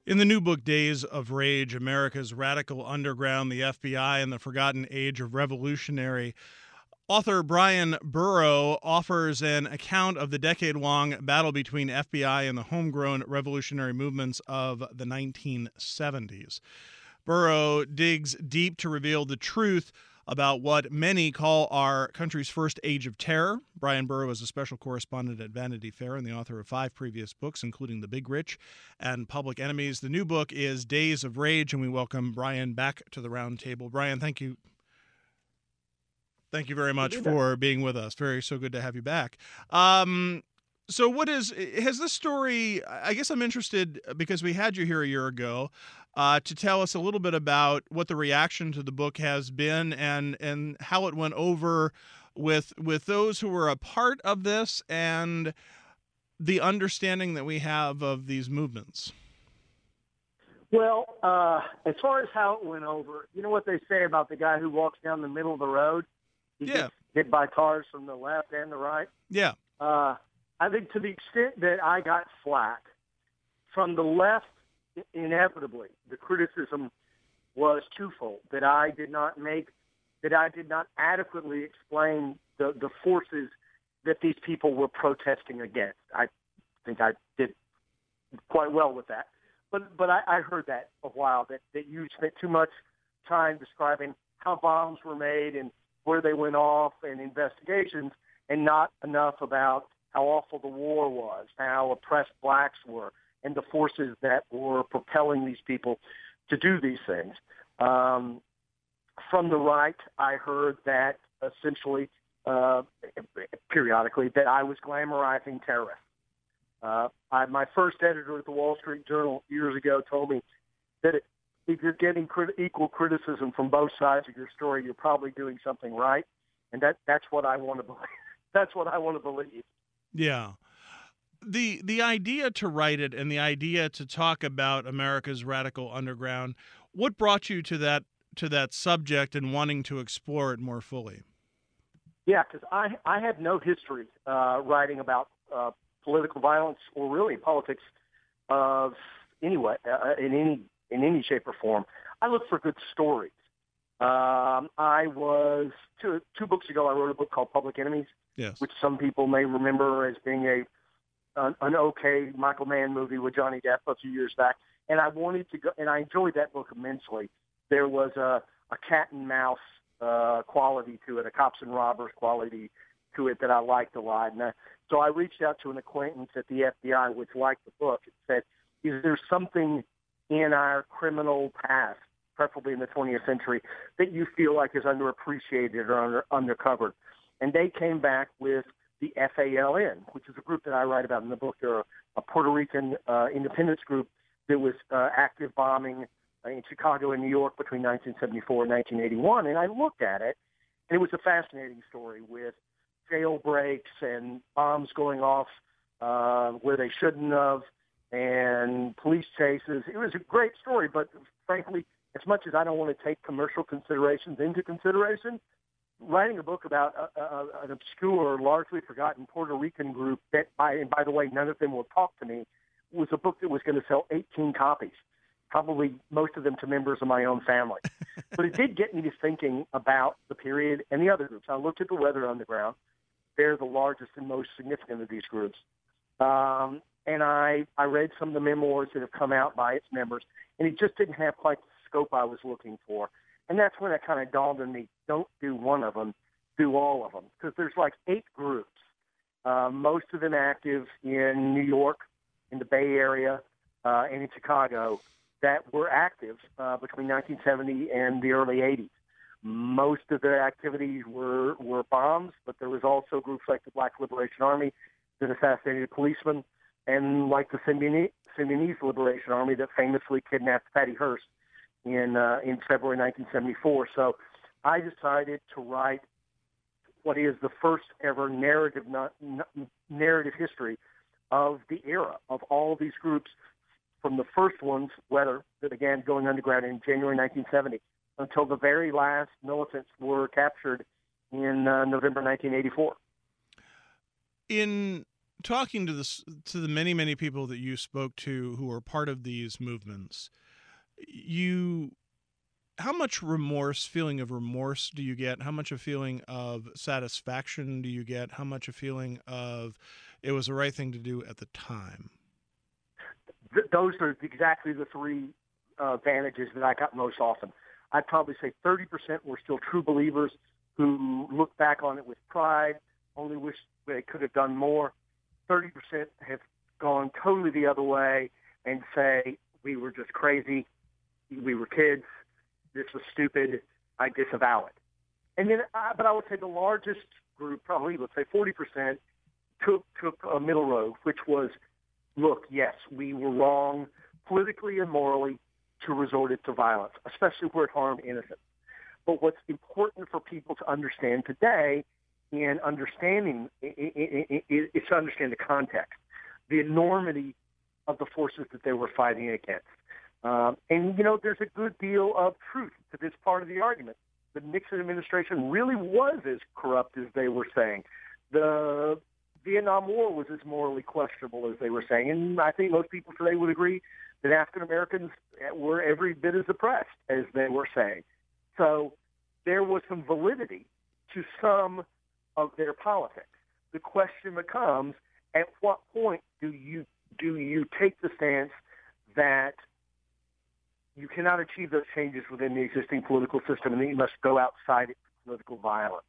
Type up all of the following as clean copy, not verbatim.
In the new book, Days of Rage, America's Radical Underground, the FBI, and the Forgotten Age of Revolutionary, author Brian Burrow offers an account of the decade-long battle between FBI and the homegrown revolutionary movements of the 1970s. Burrow digs deep to reveal the truth about what many call our country's first age of terror. Brian Burrow is a special correspondent at Vanity Fair and the author of 5 previous books, including The Big Rich and Public Enemies. The new book is Days of Rage, and we welcome Brian back to the round table. Brian, thank you. Thank you very much for being with us. So good to have you back. So has this story, I guess I'm interested because we had you here a year ago to tell us a little bit about what the reaction to the book has been and how it went over with those who were a part of this and the understanding that we have of these movements. Well, as far as how it went over, you know what they say about the guy who walks down the middle of the road? He gets hit by cars from the left and the right. Yeah. I think to the extent that I got flack from the left, inevitably, the criticism was twofold, that I did not adequately explain the forces that these people were protesting against. I think I did quite well with that. But I heard that a while, that you spent too much time describing how bombs were made and where they went off and investigations, and not enough about how awful the war was, how oppressed blacks were, and the forces that were propelling these people to do these things. From the right, I heard that essentially, periodically, that I was glamorizing terrorists. My first editor at the Wall Street Journal years ago told me that if you're getting equal criticism from both sides of your story, you're probably doing something right, and that's what I want to believe. That's what I want to believe. Yeah. The idea to write it and the idea to talk about America's radical underground, what brought you to that subject and wanting to explore it more fully? Yeah, because I have no history writing about political violence or really politics of anyway in any shape or form. I look for good stories. I was two books ago. I wrote a book called Public Enemies, yes, which some people may remember as being an okay Michael Mann movie with Johnny Depp a few years back. And I wanted to go, and I enjoyed that book immensely. There was a cat and mouse quality to it, a cops and robbers quality to it that I liked a lot. And so I reached out to an acquaintance at the FBI which liked the book and said, is there something in our criminal past, preferably in the 20th century, that you feel like is underappreciated or undercovered? And they came back with the FALN, which is a group that I write about in the book. They're a Puerto Rican independence group that was active bombing in Chicago and New York between 1974 and 1981. And I looked at it, and it was a fascinating story with jailbreaks and bombs going off where they shouldn't have, and police chases. It was a great story, but frankly, as much as I don't want to take commercial considerations into consideration, writing a book about an obscure, largely forgotten Puerto Rican group that, by the way, none of them will talk to me, was a book that was going to sell 18 copies, probably most of them to members of my own family. But it did get me to thinking about the period and the other groups. I looked at the Weather Underground. They're the largest and most significant of these groups. And I read some of the memoirs that have come out by its members, and it just didn't have quite the scope I was looking for. And that's when it kind of dawned on me, don't do one of them, do all of them. Because there's like 8 groups, most of them active in New York, in the Bay Area, and in Chicago, that were active between 1970 and the early 80s. Most of their activities were bombs, but there was also groups like the Black Liberation Army that assassinated policemen, and like the Symbionese Liberation Army that famously kidnapped Patty Hearst in February 1974. So I decided to write what is the first ever narrative history of the era of all these groups, from the first ones, Weather, that began going underground in January 1970, until the very last militants were captured in November 1984. In talking to the many people that you spoke to who were part of these movements, you how much feeling of remorse do you get? How much a feeling of satisfaction do you get? How much a feeling of it was the right thing to do at the time? Those are exactly the three advantages that I got most often. I'd probably say 30% were still true believers who look back on it with pride, only wish they could have done more. 30% have gone totally the other way and say, we were just crazy, we were kids, this was stupid, I disavow it. And then, but I would say the largest group, probably, let's say 40%, took a middle road, which was, look, yes, we were wrong politically and morally to resort it to violence, especially where it harmed innocents. But what's important for people to understand today in understanding is to understand the context, the enormity of the forces that they were fighting against. And, there's a good deal of truth to this part of the argument. The Nixon administration really was as corrupt as they were saying. The Vietnam War was as morally questionable as they were saying. And I think most people today would agree that African Americans were every bit as oppressed as they were saying. So there was some validity to some of their politics. The question becomes, at what point do you take the stance that you cannot achieve those changes within the existing political system, and then you must go outside it for political violence?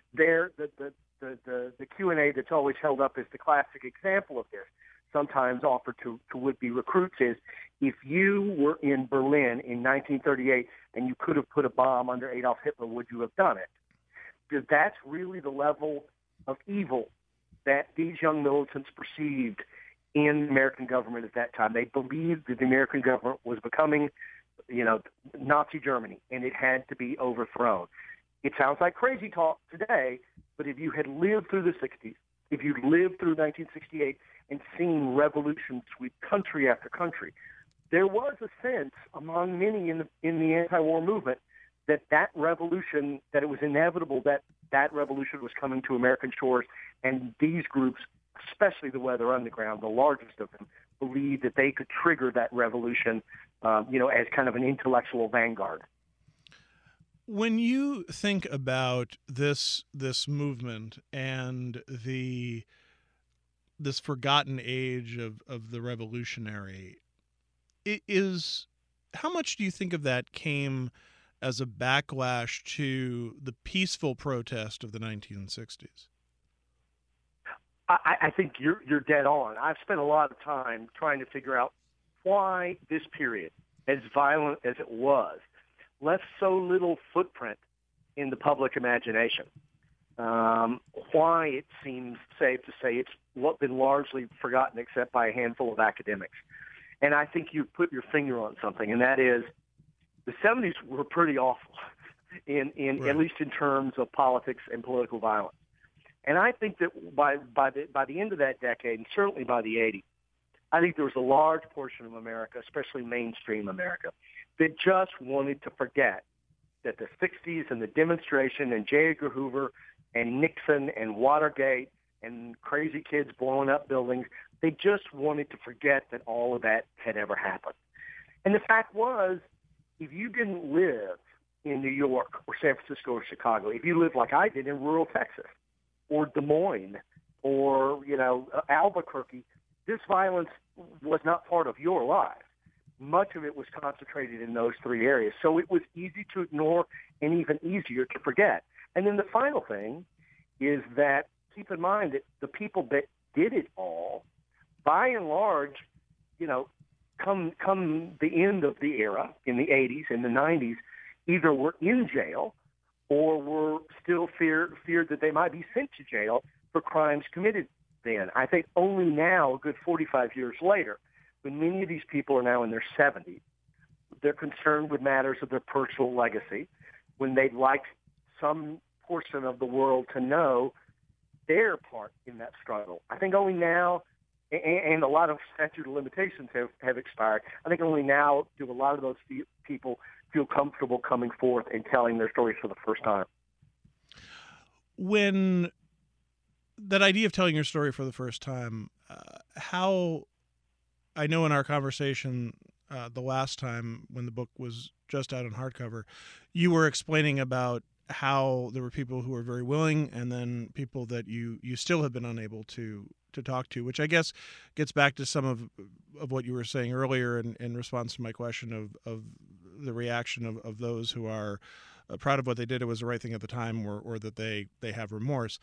The Q&A that's always held up as the classic example of this, sometimes offered to would-be recruits, is if you were in Berlin in 1938 and you could have put a bomb under Adolf Hitler, would you have done it? Because that's really the level of evil that these young militants perceived in the American government at that time. They believed that the American government was becoming, Nazi Germany, and it had to be overthrown. It sounds like crazy talk today, but if you had lived through the 60s, if you'd lived through 1968 and seen revolution sweep country after country, there was a sense among many in the anti-war movement that revolution, that it was inevitable that revolution was coming to American shores, and these groups, especially the Weather Underground, the largest of them, believed that they could trigger that revolution, as kind of an intellectual vanguard. When you think about this movement and this forgotten age of the revolutionary, how much do you think of that came as a backlash to the peaceful protest of the 1960s? I think you're dead on. I've spent a lot of time trying to figure out why this period, as violent as it was, left so little footprint in the public imagination. Why it seems safe to say it's been largely forgotten except by a handful of academics. And I think you put your finger on something, and that is the 70s were pretty awful, in right. At least in terms of politics and political violence. And I think that by the end of that decade, and certainly by the 80s, I think there was a large portion of America, especially mainstream America, that just wanted to forget that the 60s and the demonstration and J. Edgar Hoover and Nixon and Watergate and crazy kids blowing up buildings, they just wanted to forget that all of that had ever happened. And the fact was, if you didn't live in New York or San Francisco or Chicago, if you lived like I did in rural Texas or Des Moines or, Albuquerque, this violence was not part of your life. Much of it was concentrated in those three areas. So it was easy to ignore and even easier to forget. And then the final thing is that keep in mind that the people that did it all, by and large, come the end of the era in the 80s and the 90s, either were in jail or were still feared that they might be sent to jail for crimes committed then. I think only now, a good 45 years later, when many of these people are now in their 70s, they're concerned with matters of their personal legacy, when they'd like some portion of the world to know their part in that struggle. I think only now, and a lot of statute of limitations have expired, I think only now do a lot of those people feel comfortable coming forth and telling their stories for the first time. When that idea of telling your story for the first time, how, I know in our conversation the last time when the book was just out in hardcover, you were explaining about how there were people who were very willing and then people that you still have been unable to talk to, which I guess gets back to some of what you were saying earlier in response to my question of the reaction of those who are proud of what they did, it was the right thing at the time, or that they have remorse.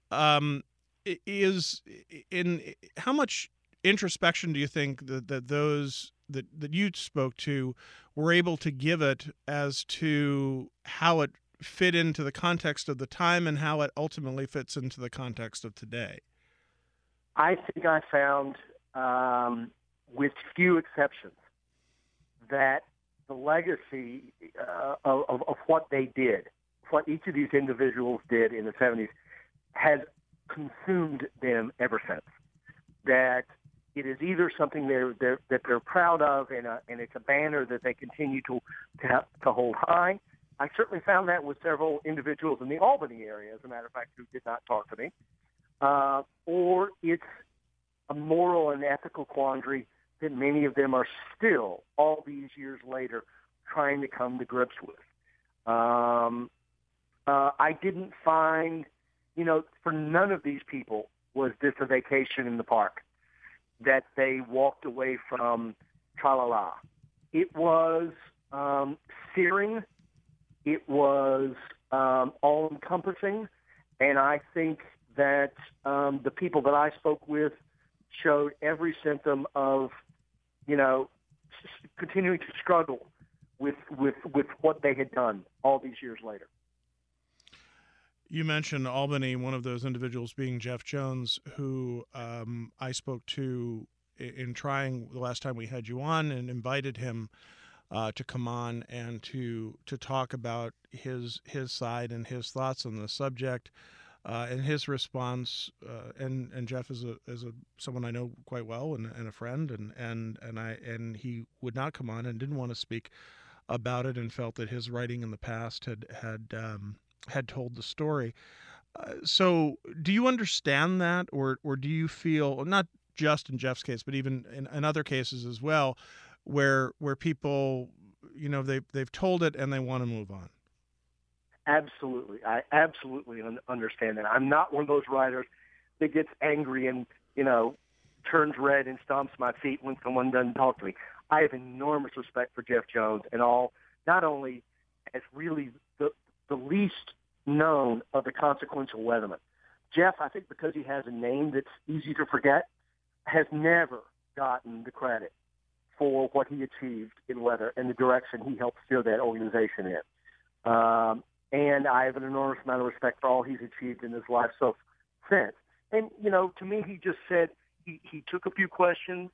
Is in how much introspection do you think that those that you spoke to were able to give it as to how it fit into the context of the time and how it ultimately fits into the context of today? I think I found, with few exceptions, that the legacy of what they did, what each of these individuals did in the 70s, has consumed them ever since. That it is either something that they're proud of, and it's a banner that they continue to hold high. I certainly found that with several individuals in the Albany area, as a matter of fact, who did not talk to me. Or it's a moral and ethical quandary that many of them are still, all these years later, trying to come to grips with. I didn't find, for none of these people was this a vacation in the park that they walked away from tra-la-la. It was searing. It was all-encompassing. And I think that the people that I spoke with showed every symptom of, continuing to struggle with what they had done all these years later. You mentioned Albany, one of those individuals being Jeff Jones, who I spoke to in trying the last time we had you on, and invited him to come on and to talk about his side and his thoughts on the subject, and his response. And Jeff is someone I know quite well and a friend, and he would not come on and didn't want to speak about it, and felt that his writing in the past had told the story. So do you understand that, or do you feel, not just in Jeff's case, but even in other cases as well, where people, they've told it and they want to move on? Absolutely. I absolutely understand that. I'm not one of those writers that gets angry and, turns red and stomps my feet when someone doesn't talk to me. I have enormous respect for Jeff Jones and all, not only as really the least known of the consequential weathermen. Jeff, I think because he has a name that's easy to forget, has never gotten the credit for what he achieved in weather and the direction he helped steer that organization in. And I have an enormous amount of respect for all he's achieved in his life since. And, to me, he just said, he took a few questions,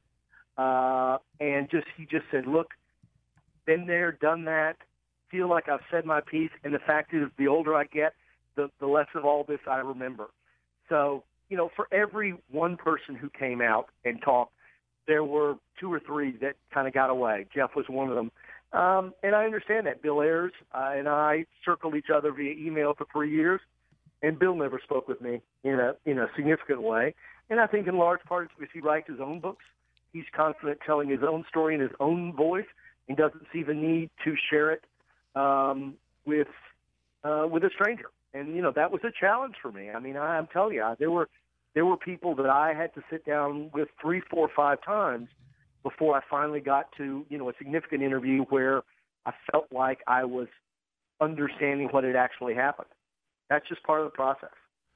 and he just said, look, been there, done that, feel like I've said my piece, and the fact is, the older I get, the less of all this I remember. So, for every one person who came out and talked, there were two or three that kind of got away. Jeff was one of them. And I understand that. Bill Ayers and I circled each other via email for 3 years, and Bill never spoke with me in a significant way. And I think in large part it's because he writes his own books. He's confident telling his own story in his own voice and doesn't see the need to share it with a stranger. And that was a challenge for me. I mean, I'm telling you, there were people that I had to sit down with 3, 4, 5 times before I finally got to a significant interview where I felt like I was understanding what had actually happened. That's just part of the process.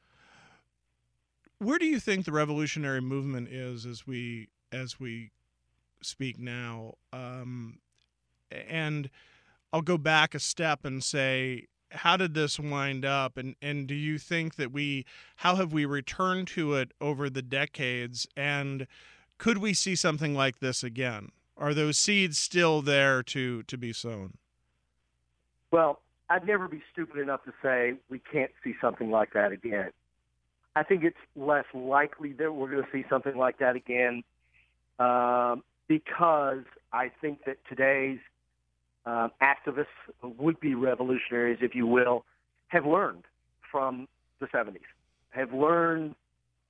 Where do you think the revolutionary movement is as we speak now? And I'll go back a step and say, how did this wind up? And do you think that how have we returned to it over the decades? And could we see something like this again? Are those seeds still there to be sown? Well, I'd never be stupid enough to say we can't see something like that again. I think it's less likely that we're going to see something like that again, because I think that today's activists, would-be revolutionaries, if you will, have learned from the 70s, have learned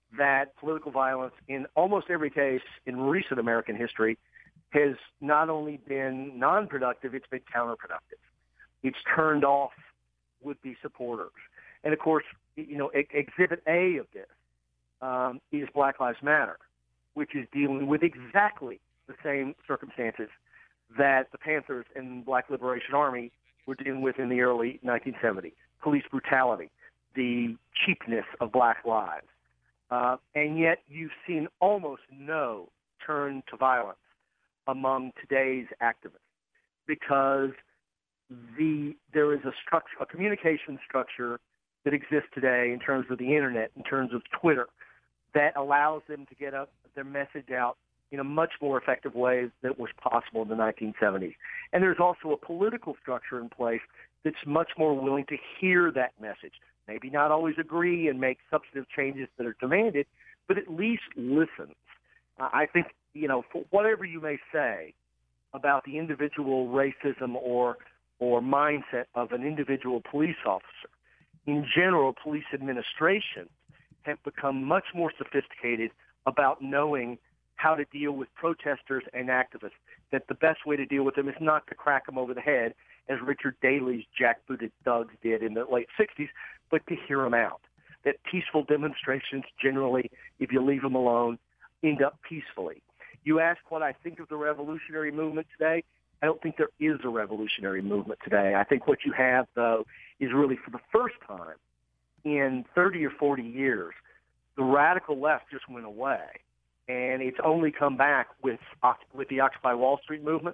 that political violence in almost every case in recent American history has not only been non-productive, it's been counterproductive. It's turned off would-be supporters. And, of course, Exhibit A of this is Black Lives Matter, which is dealing with exactly the same circumstances that the Panthers and Black Liberation Army were dealing with in the early 1970s. Police brutality, the cheapness of black lives. And yet you've seen almost no turn to violence among today's activists because there is a communication structure that exists today in terms of the internet, in terms of Twitter, that allows them to get their message out in a much more effective way than was possible in the 1970s. And there's also a political structure in place that's much more willing to hear that message. Maybe not always agree and make substantive changes that are demanded, but at least listens. I think, for whatever you may say about the individual racism or mindset of an individual police officer, in general, police administrations have become much more sophisticated about knowing how to deal with protesters and activists, that the best way to deal with them is not to crack them over the head, as Richard Daley's jackbooted thugs did in the late 60s, but to hear them out. That peaceful demonstrations generally, if you leave them alone, end up peacefully. You ask what I think of the revolutionary movement today. I don't think there is a revolutionary movement today. I think what you have, though, is really for the first time in 30 or 40 years, the radical left just went away. And it's only come back with the Occupy Wall Street movement,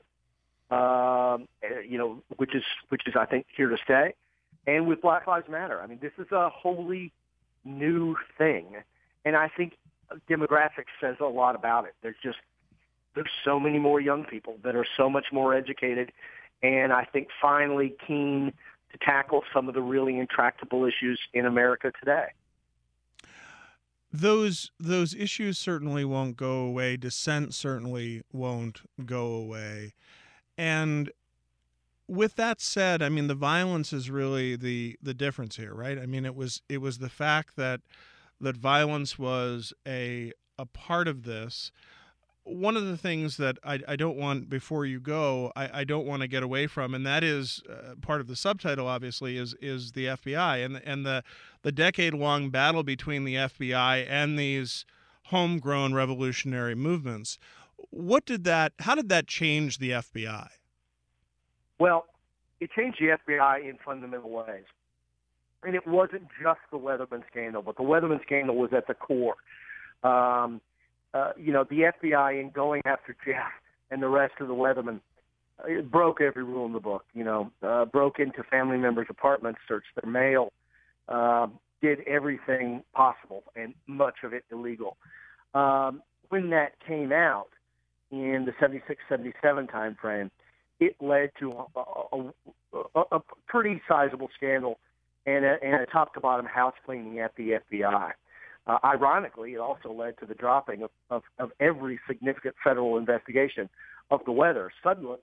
which is I think here to stay, and with Black Lives Matter. I mean, this is a wholly new thing, and I think demographics says a lot about it. There's so many more young people that are so much more educated, and I think finally keen to tackle some of the really intractable issues in America today. Those issues certainly won't go away. Dissent certainly won't go away. And with that said, I mean, the violence is really the difference here, right? I mean, it was the fact that violence was a part of this. One of the things that I don't want, before you go, I don't want to get away from, and that is part of the subtitle, obviously, is the FBI and the decade-long battle between the FBI and these homegrown revolutionary movements. How did that change the FBI? Well, it changed the FBI in fundamental ways. And it wasn't just the Weatherman scandal, but the Weatherman scandal was at the core. The FBI, in going after Jeff and the rest of the Weathermen, it broke every rule in the book. Broke into family members' apartments, searched their mail, did everything possible, and much of it illegal. When that came out in the 76-77 time frame, it led to a pretty sizable scandal and a top-to-bottom house cleaning at the FBI. Ironically, it also led to the dropping of every significant federal investigation of the weather. Suddenly,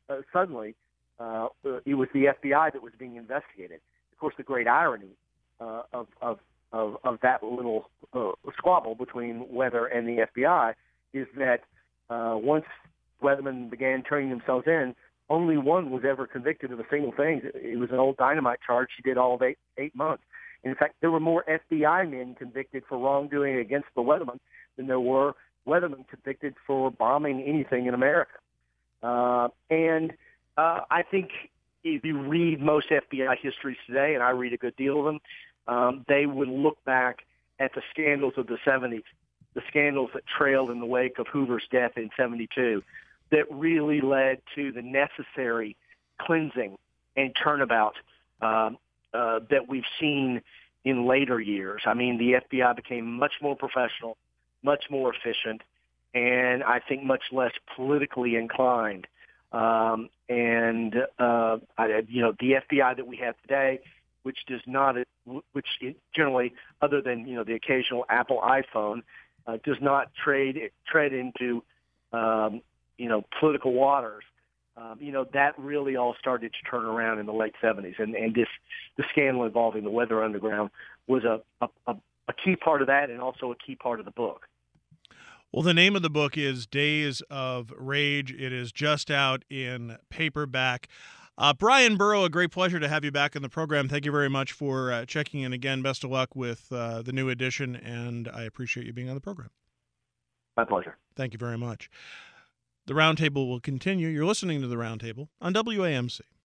it was the FBI that was being investigated. Of course, the great irony of that little squabble between weather and the FBI is that once Weathermen began turning themselves in, only one was ever convicted of a single thing. It was an old dynamite charge. She did all of eight months. In fact, there were more FBI men convicted for wrongdoing against the Weathermen than there were Weathermen convicted for bombing anything in America. And I think if you read most FBI histories today, and I read a good deal of them, they would look back at the scandals of the 70s, the scandals that trailed in the wake of Hoover's death in 72, that really led to the necessary cleansing and turnabout that we've seen in later years. I mean, the FBI became much more professional, much more efficient, and I think much less politically inclined. The FBI that we have today, which generally, other than the occasional Apple iPhone, does not tread into political waters. That really all started to turn around in the late 70s, and the scandal involving the Weather Underground was a a key part of that and also a key part of the book. Well, the name of the book is Days of Rage. It is just out in paperback. Brian Burrow, a great pleasure to have you back in the program. Thank you very much for checking in again. Best of luck with the new edition, and I appreciate you being on the program. My pleasure. Thank you very much. The Roundtable will continue. You're listening to The Roundtable on WAMC.